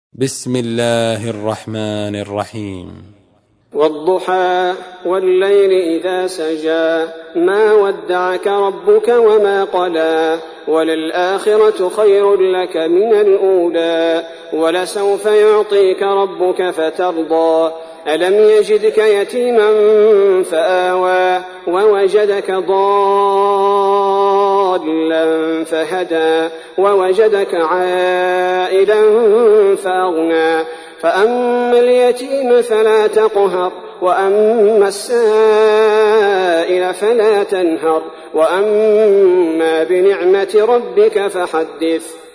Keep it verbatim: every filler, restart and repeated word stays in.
بسم الله الرحمن الرحيم. والضحى والليل إذا سجى ما ودعك ربك وما قلى وللآخرة خير لك من الأولى ولسوف يعطيك ربك فترضى ألم يجدك يتيما فآوى ووجدك ضالا فهدى ووجدك عائلا فأغنى فأما اليتيم فلا تقهر وأما السائل فلا تنهر وأما بنعمة ربك فحدث.